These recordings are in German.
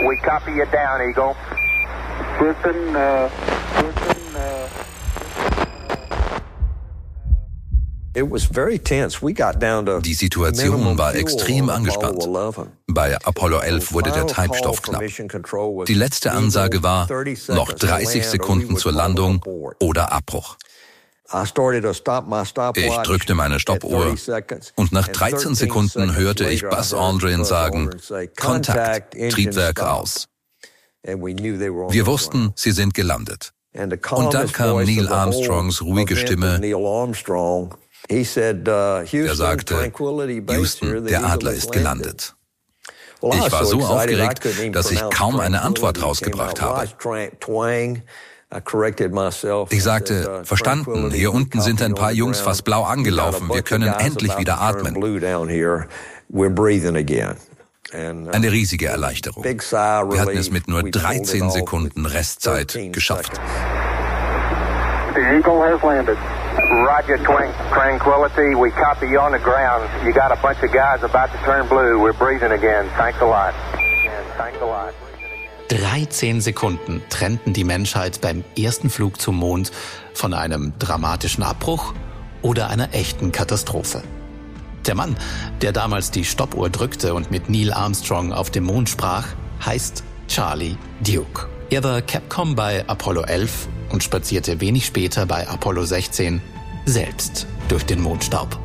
we copy you down, Eagle. Die Situation war extrem angespannt. Bei Apollo 11 wurde der Treibstoff knapp. Die letzte Ansage war, noch 30 Sekunden zur Landung oder Abbruch. Ich drückte meine Stoppuhr und nach 13 Sekunden hörte ich Buzz Aldrin sagen, Kontakt, Triebwerk aus. Wir wussten, sie sind gelandet. Und dann kam Neil Armstrongs ruhige Stimme. Er sagte, Houston, der Adler ist gelandet. Ich war so aufgeregt, dass ich kaum eine Antwort rausgebracht habe. Ich sagte, verstanden, hier unten sind ein paar Jungs fast blau angelaufen, wir können endlich wieder atmen. Eine riesige Erleichterung. Wir hatten es mit nur 13 Sekunden Restzeit geschafft. The Eagle has landed. Roger, Tranquility. We copy you on the ground. You got a bunch of guys about to turn blue. We're breathing again. Thanks a lot. 13 Sekunden trennten die Menschheit beim ersten Flug zum Mond von einem dramatischen Abbruch oder einer echten Katastrophe. Der Mann, der damals die Stoppuhr drückte und mit Neil Armstrong auf dem Mond sprach, heißt Charlie Duke. Er war Capcom bei Apollo 11 und spazierte wenig später bei Apollo 16 selbst durch den Mondstaub.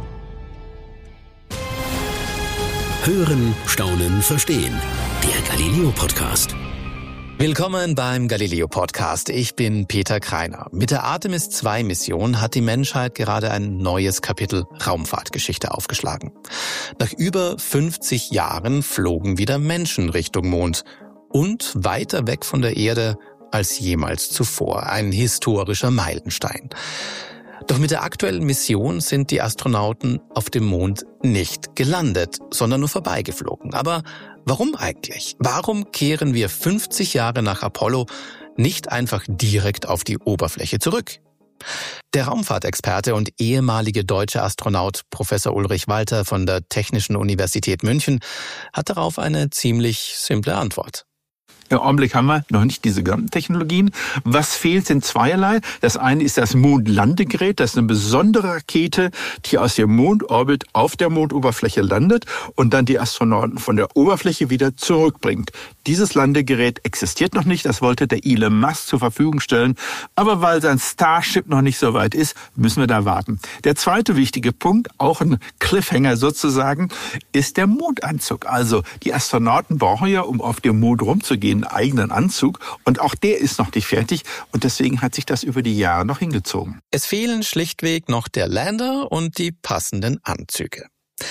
Hören, staunen, verstehen. Der Galileo-Podcast. Willkommen beim Galileo-Podcast. Ich bin Peter Kreiner. Mit der Artemis II-Mission hat die Menschheit gerade ein neues Kapitel Raumfahrtgeschichte aufgeschlagen. Nach über 50 Jahren flogen wieder Menschen Richtung Mond und weiter weg von der Erde als jemals zuvor. Ein historischer Meilenstein. Doch mit der aktuellen Mission sind die Astronauten auf dem Mond nicht gelandet, sondern nur vorbeigeflogen. Aber warum eigentlich? Warum kehren wir 50 Jahre nach Apollo nicht einfach direkt auf die Oberfläche zurück? Der Raumfahrtexperte und ehemalige deutsche Astronaut Professor Ulrich Walter von der Technischen Universität München hat darauf eine ziemlich simple Antwort. Im Augenblick haben wir noch nicht diese gesamten Technologien. Was fehlt, sind zweierlei. Das eine ist das Mondlandegerät. Das ist eine besondere Rakete, die aus dem Mondorbit auf der Mondoberfläche landet und dann die Astronauten von der Oberfläche wieder zurückbringt. Dieses Landegerät existiert noch nicht. Das wollte der Elon Musk zur Verfügung stellen. Aber weil sein Starship noch nicht so weit ist, müssen wir da warten. Der zweite wichtige Punkt, auch ein Cliffhanger sozusagen, ist der Mondanzug. Also die Astronauten brauchen ja, um auf dem Mond rumzugehen, einen eigenen Anzug. Und auch der ist noch nicht fertig. Und deswegen hat sich das über die Jahre noch hingezogen. Es fehlen schlichtweg noch der Lander und die passenden Anzüge.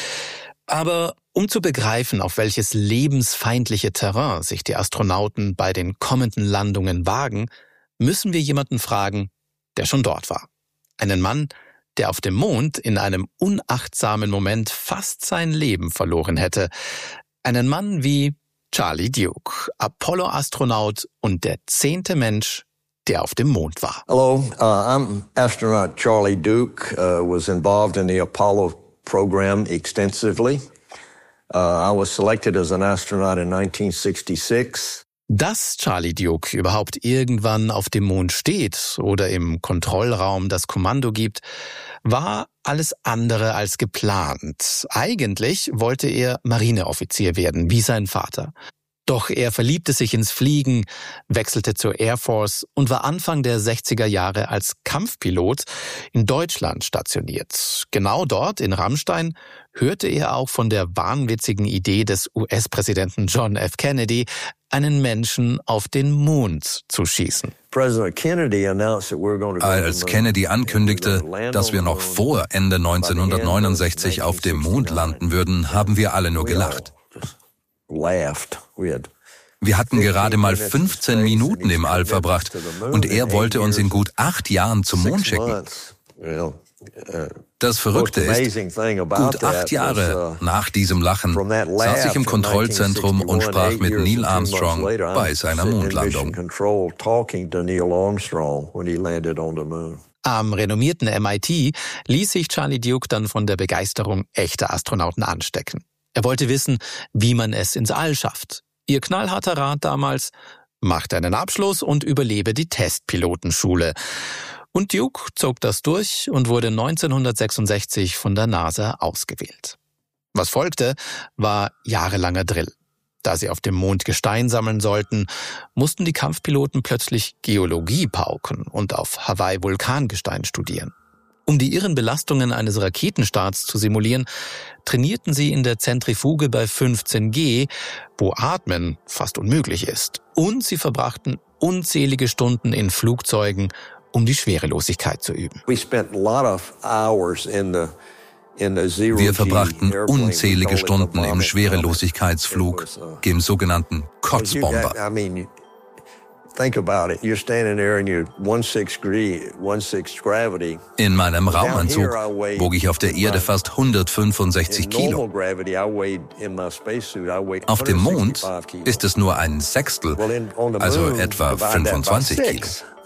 Aber um zu begreifen, auf welches lebensfeindliche Terrain sich die Astronauten bei den kommenden Landungen wagen, müssen wir jemanden fragen, der schon dort war. Einen Mann, der auf dem Mond in einem unachtsamen Moment fast sein Leben verloren hätte. Einen Mann wie Charlie Duke, Apollo-Astronaut und der 10. Mensch, der auf dem Mond war. Hello, I'm astronaut Charlie Duke, was involved in the Apollo program extensively. I was selected as an astronaut in 1966. Dass Charlie Duke überhaupt irgendwann auf dem Mond steht oder im Kontrollraum das Kommando gibt, war alles andere als geplant. Eigentlich wollte er Marineoffizier werden, wie sein Vater. Doch er verliebte sich ins Fliegen, wechselte zur Air Force und war Anfang der 60er Jahre als Kampfpilot in Deutschland stationiert. Genau dort, in Ramstein, hörte er auch von der wahnwitzigen Idee des US-Präsidenten John F. Kennedy, einen Menschen auf den Mond zu schießen. Als Kennedy ankündigte, dass wir noch vor Ende 1969 auf dem Mond landen würden, haben wir alle nur gelacht. Wir hatten gerade mal 15 Minuten im All verbracht und er wollte uns in gut 8 Jahren zum Mond schicken. Das Verrückte ist, gut 8 Jahre nach diesem Lachen saß ich im Kontrollzentrum und sprach mit Neil Armstrong bei seiner Mondlandung. Am renommierten MIT ließ sich Charlie Duke dann von der Begeisterung echter Astronauten anstecken. Er wollte wissen, wie man es ins All schafft. Ihr knallharter Rat damals: machte einen Abschluss und überlebe die Testpilotenschule. Und Duke zog das durch und wurde 1966 von der NASA ausgewählt. Was folgte, war jahrelanger Drill. Da sie auf dem Mond Gestein sammeln sollten, mussten die Kampfpiloten plötzlich Geologie pauken und auf Hawaii Vulkangestein studieren. Um die irren Belastungen eines Raketenstarts zu simulieren, trainierten sie in der Zentrifuge bei 15 G, wo Atmen fast unmöglich ist. Und sie verbrachten unzählige Stunden in Flugzeugen, um die Schwerelosigkeit zu üben. Wir verbrachten unzählige Stunden im Schwerelosigkeitsflug, dem sogenannten Kotzbomber. In meinem Raumanzug wog ich auf der Erde fast 165 Kilo. Auf dem Mond ist es nur ein Sechstel, also etwa 25 Kilo.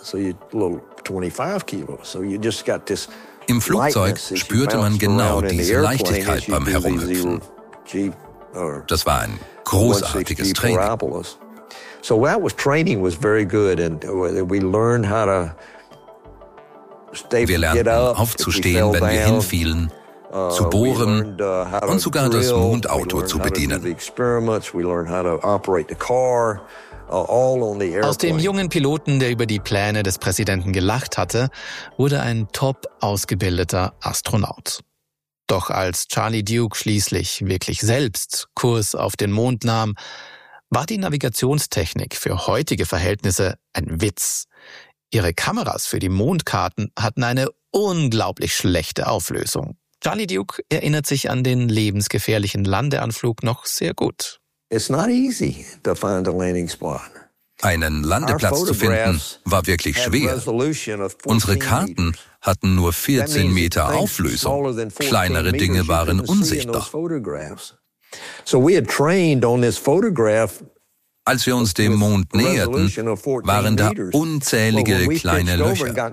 Im Flugzeug spürte man genau diese Leichtigkeit beim Herumhüpfen. Das war ein großartiges Training. Wir lernten aufzustehen, wenn wir hinfielen, zu bohren und sogar das Mondauto zu bedienen. Aus dem jungen Piloten, der über die Pläne des Präsidenten gelacht hatte, wurde ein top ausgebildeter Astronaut. Doch als Charlie Duke schließlich wirklich selbst Kurs auf den Mond nahm, war die Navigationstechnik für heutige Verhältnisse ein Witz. Ihre Kameras für die Mondkarten hatten eine unglaublich schlechte Auflösung. Charlie Duke erinnert sich an den lebensgefährlichen Landeanflug noch sehr gut. Einen Landeplatz zu finden war wirklich schwer. Unsere Karten hatten nur 14 Meter Auflösung. Kleinere Dinge waren unsichtbar. Als wir uns dem Mond näherten, waren da unzählige kleine Löcher.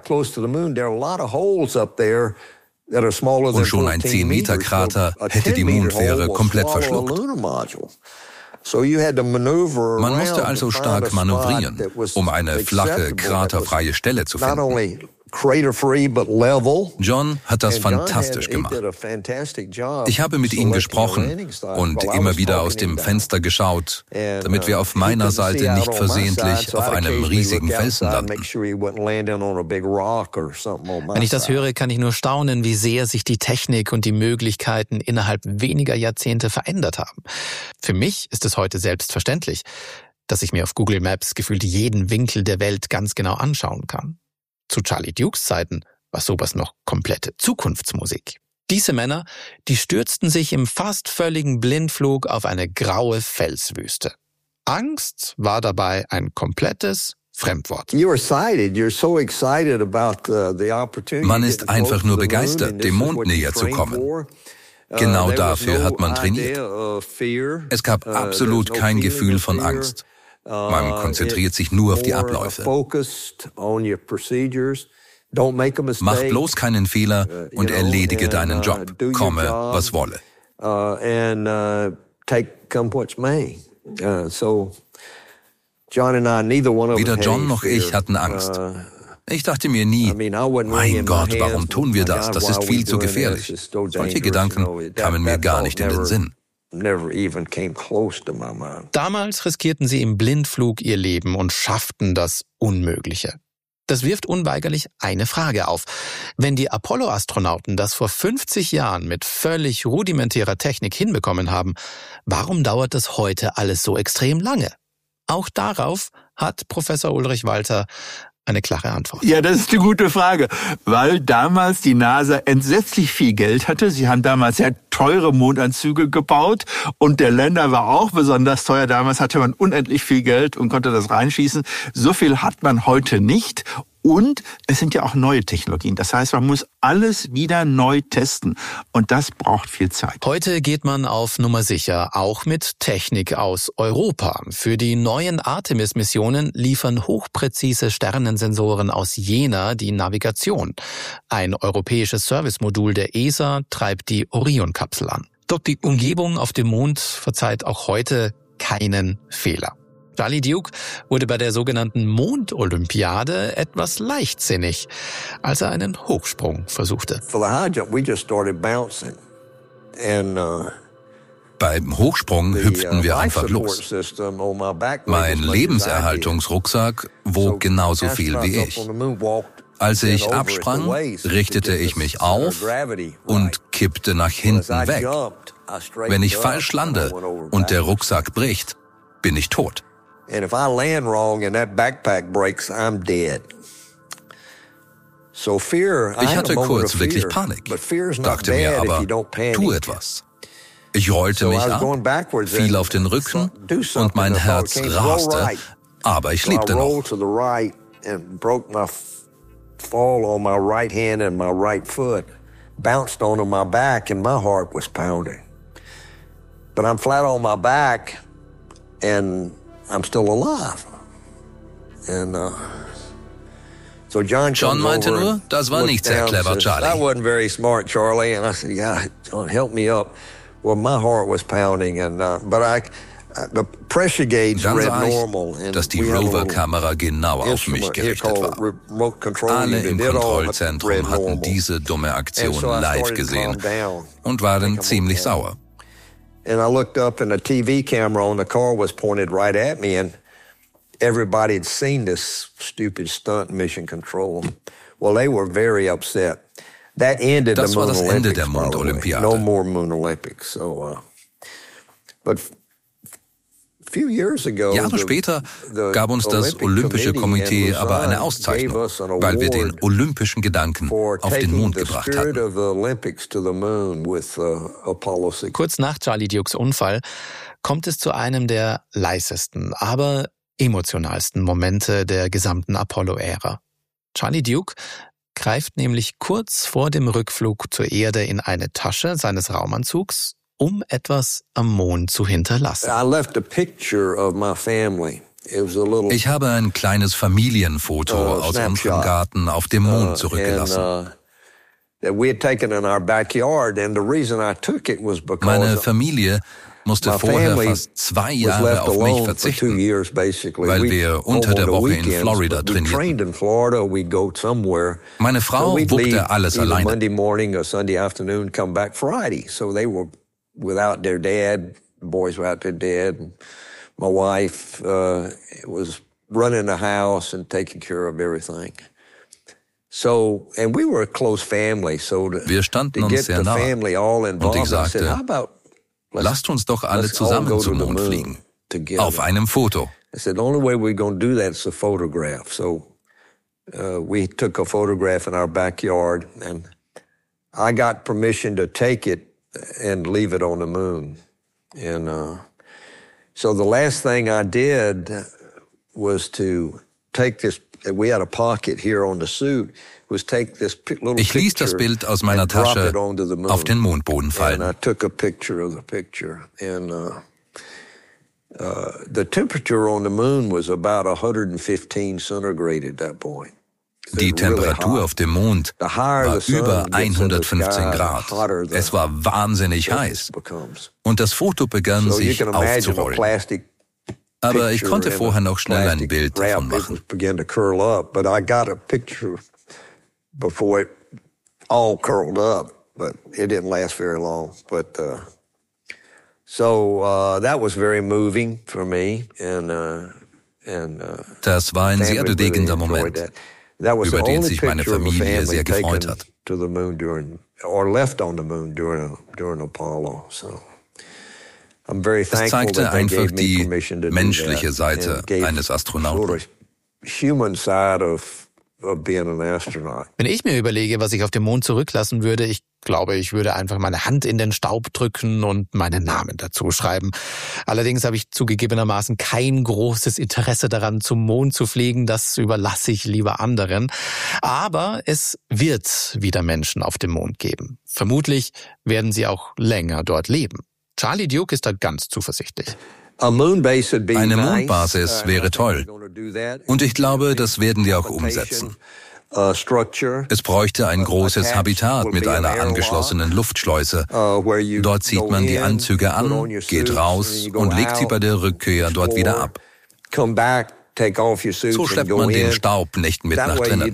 Und schon ein 10-Meter-Krater hätte die Mondfähre komplett verschluckt. Man musste also stark manövrieren, um eine flache, kraterfreie Stelle zu finden. John hat das fantastisch gemacht. Ich habe mit ihm gesprochen und immer wieder aus dem Fenster geschaut, damit wir auf meiner Seite nicht versehentlich auf einem riesigen Felsen landen. Wenn ich das höre, kann ich nur staunen, wie sehr sich die Technik und die Möglichkeiten innerhalb weniger Jahrzehnte verändert haben. Für mich ist es heute selbstverständlich, dass ich mir auf Google Maps gefühlt jeden Winkel der Welt ganz genau anschauen kann. Zu Charlie Dukes Zeiten war sowas noch komplette Zukunftsmusik. Diese Männer, die stürzten sich im fast völligen Blindflug auf eine graue Felswüste. Angst war dabei ein komplettes Fremdwort. Man ist einfach nur begeistert, dem Mond näher zu kommen. Genau dafür hat man trainiert. Es gab absolut kein Gefühl von Angst. Man konzentriert sich nur auf die Abläufe. Mach bloß keinen Fehler und erledige deinen Job, komme, was wolle. Weder John noch ich hatten Angst. Ich dachte mir nie, mein Gott, warum tun wir das? Das ist viel zu gefährlich. Solche Gedanken kamen mir gar nicht in den Sinn. Damals riskierten sie im Blindflug ihr Leben und schafften das Unmögliche. Das wirft unweigerlich eine Frage auf. Wenn die Apollo-Astronauten das vor 50 Jahren mit völlig rudimentärer Technik hinbekommen haben, warum dauert das heute alles so extrem lange? Auch darauf hat Professor Ulrich Walter eine klare Antwort. Ja, das ist eine gute Frage, weil damals die NASA entsetzlich viel Geld hatte. Sie haben damals sehr teure Mondanzüge gebaut und der Lander war auch besonders teuer. Damals hatte man unendlich viel Geld und konnte das reinschießen. So viel hat man heute nicht. Und es sind ja auch neue Technologien. Das heißt, man muss alles wieder neu testen. Und das braucht viel Zeit. Heute geht man auf Nummer sicher, auch mit Technik aus Europa. Für die neuen Artemis-Missionen liefern hochpräzise Sternensensoren aus Jena die Navigation. Ein europäisches Servicemodul der ESA treibt die Orion-Kapsel an. Doch die Umgebung auf dem Mond verzeiht auch heute keinen Fehler. Charlie Duke wurde bei der sogenannten Mondolympiade etwas leichtsinnig, als er einen Hochsprung versuchte. Beim Hochsprung hüpften wir einfach los. Mein Lebenserhaltungsrucksack wog genauso viel wie ich. Als ich absprang, richtete ich mich auf und kippte nach hinten weg. Wenn ich falsch lande und der Rucksack bricht, bin ich tot. Ich hatte kurz wirklich Panik, dachte mir aber, tu etwas. Ich rollte mich ab, fiel auf den Rücken und mein Herz raste, aber ich lebte noch. Fall on my right hand and my right foot, bounced onto my back and my heart was pounding. But I'm flat on my back and I'm still alive. And so John meinte nur, das war nicht sehr clever, Charlie. That wasn't very smart, Charlie. And I said, yeah, John, help me up. Well, my heart was pounding and the pressure gauge read normal. Dass die Rover-Kamera genau auf mich gerichtet war. Alle im Kontrollzentrum hatten diese dumme Aktion live gesehen und waren ziemlich sauer. And I looked up and the TV camera on the car was pointed right at me and everybody had seen this stupid stunt Mission Control. Well, they were very upset. That ended the Moon Olympics. Das war das Ende der Mondolympiade. No more Moon Olympics. So, but Jahre später gab uns das Olympische Komitee aber eine Auszeichnung, weil wir den olympischen Gedanken auf den Mond gebracht hatten. Kurz nach Charlie Dukes Unfall kommt es zu einem der leisesten, aber emotionalsten Momente der gesamten Apollo-Ära. Charlie Duke greift nämlich kurz vor dem Rückflug zur Erde in eine Tasche seines Raumanzugs, um etwas am Mond zu hinterlassen. Ich habe ein kleines Familienfoto aus unserem Garten auf dem Mond zurückgelassen. Meine Familie musste vorher fast 2 Jahre auf mich verzichten, weil wir unter der Woche in Florida trainierten. Meine Frau wuppte alles alleine. Without their dad, boys were out their dad. And my wife was running the house and taking care of everything. So, and we were a close family. So wir standen uns sehr nah. Und ich sagte, lasst uns doch alle zusammen zum Mond fliegen. Auf einem Foto. I said, the only way we're going to do that is a photograph. So we took a photograph in our backyard and I got permission to take it and leave it on the moon. And so the last thing I did was to take this, we had a pocket here on the suit, was take this little Ich ließ das Bild aus meiner Tasche auf den Mondboden fallen. And I took a picture of the picture. And the temperature on the moon was about 115 centigrade at that point. Die Temperatur auf dem Mond war über 115 Grad. Es war wahnsinnig heiß. Und das Foto begann sich aufzurollen. Aber ich konnte vorher noch schnell ein Bild davon machen. Das war ein sehr bewegender Moment, über den sich meine Familie sehr gefreut hat. Es zeigte einfach die menschliche Seite eines Astronauten. Wenn ich mir überlege, was ich auf dem Mond zurücklassen würde, ich glaube, ich würde einfach meine Hand in den Staub drücken und meinen Namen dazu schreiben. Allerdings habe ich zugegebenermaßen kein großes Interesse daran, zum Mond zu fliegen. Das überlasse ich lieber anderen. Aber es wird wieder Menschen auf dem Mond geben. Vermutlich werden sie auch länger dort leben. Charlie Duke ist da ganz zuversichtlich. Eine Mondbasis wäre toll. Und ich glaube, das werden wir auch umsetzen. Es bräuchte ein großes Habitat mit einer angeschlossenen Luftschleuse. Dort zieht man die Anzüge an, geht raus und legt sie bei der Rückkehr dort wieder ab. So schleppt man den Staub nicht mit nach drinnen.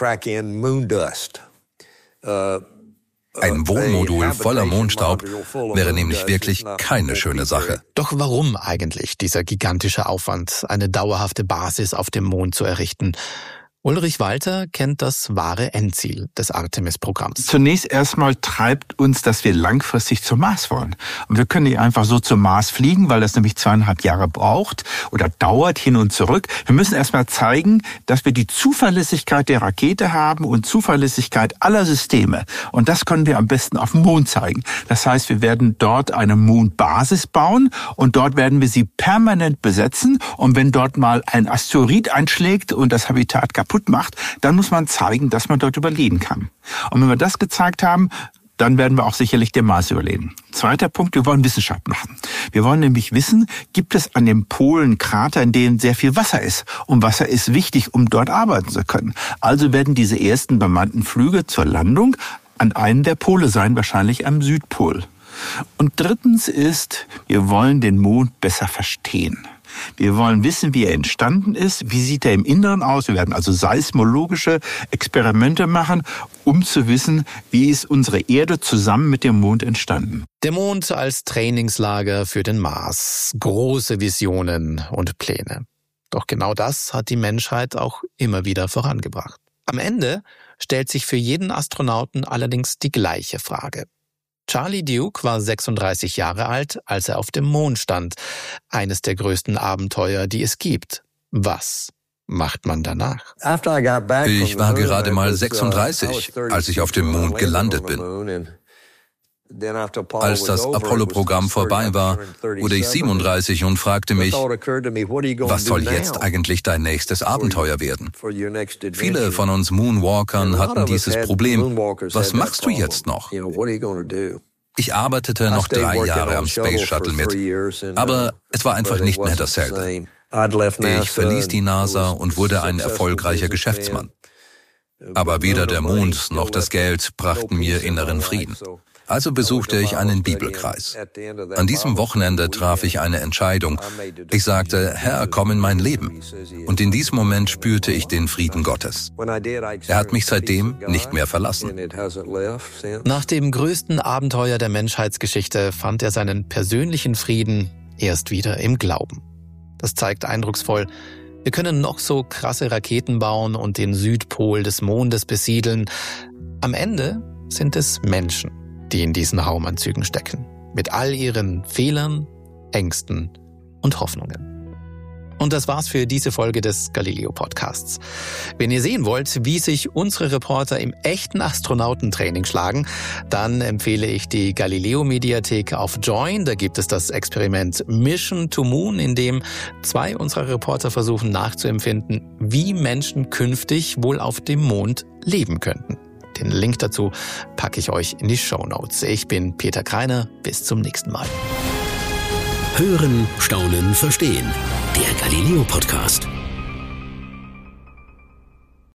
Ein Wohnmodul voller Mondstaub wäre nämlich wirklich keine schöne Sache. Doch warum eigentlich dieser gigantische Aufwand, eine dauerhafte Basis auf dem Mond zu errichten? Ulrich Walter kennt das wahre Endziel des Artemis-Programms. Zunächst erstmal treibt uns, dass wir langfristig zum Mars wollen. Und wir können nicht einfach so zum Mars fliegen, weil das nämlich 2,5 Jahre braucht oder dauert hin und zurück. Wir müssen erstmal zeigen, dass wir die Zuverlässigkeit der Rakete haben und Zuverlässigkeit aller Systeme. Und das können wir am besten auf dem Mond zeigen. Das heißt, wir werden dort eine Mondbasis bauen und dort werden wir sie permanent besetzen. Und wenn dort mal ein Asteroid einschlägt und das Habitat kaputt macht, dann muss man zeigen, dass man dort überleben kann. Und wenn wir das gezeigt haben, dann werden wir auch sicherlich den Mars überleben. Zweiter Punkt, wir wollen Wissenschaft machen. Wir wollen nämlich wissen, gibt es an den Polen Krater, in denen sehr viel Wasser ist? Und Wasser ist wichtig, um dort arbeiten zu können. Also werden diese ersten bemannten Flüge zur Landung an einem der Pole sein, wahrscheinlich am Südpol. Und drittens ist, wir wollen den Mond besser verstehen. Wir wollen wissen, wie er entstanden ist, wie sieht er im Inneren aus. Wir werden also seismologische Experimente machen, um zu wissen, wie ist unsere Erde zusammen mit dem Mond entstanden. Der Mond als Trainingslager für den Mars. Große Visionen und Pläne. Doch genau das hat die Menschheit auch immer wieder vorangebracht. Am Ende stellt sich für jeden Astronauten allerdings die gleiche Frage. Charlie Duke war 36 Jahre alt, als er auf dem Mond stand. Eines der größten Abenteuer, die es gibt. Was macht man danach? Ich war gerade mal 36, als ich auf dem Mond gelandet bin. Als das Apollo-Programm vorbei war, wurde ich 37 und fragte mich, was soll jetzt eigentlich dein nächstes Abenteuer werden? Viele von uns Moonwalkern hatten dieses Problem. Was machst du jetzt noch? Ich arbeitete noch 3 Jahre am Space Shuttle mit, aber es war einfach nicht mehr dasselbe. Ich verließ die NASA und wurde ein erfolgreicher Geschäftsmann. Aber weder der Mond noch das Geld brachten mir inneren Frieden. Also besuchte ich einen Bibelkreis. An diesem Wochenende traf ich eine Entscheidung. Ich sagte, Herr, komm in mein Leben. Und in diesem Moment spürte ich den Frieden Gottes. Er hat mich seitdem nicht mehr verlassen. Nach dem größten Abenteuer der Menschheitsgeschichte fand er seinen persönlichen Frieden erst wieder im Glauben. Das zeigt eindrucksvoll, wir können noch so krasse Raketen bauen und den Südpol des Mondes besiedeln. Am Ende sind es Menschen, die in diesen Raumanzügen stecken. Mit all ihren Fehlern, Ängsten und Hoffnungen. Und das war's für diese Folge des Galileo-Podcasts. Wenn ihr sehen wollt, wie sich unsere Reporter im echten Astronautentraining schlagen, dann empfehle ich die Galileo-Mediathek auf Join. Da gibt es das Experiment Mission to Moon, in dem 2 unserer Reporter versuchen nachzuempfinden, wie Menschen künftig wohl auf dem Mond leben könnten. Den Link dazu packe ich euch in die Shownotes. Ich bin Peter Kreiner. Bis zum nächsten Mal. Hören, Staunen, Verstehen. Der Galileo-Podcast.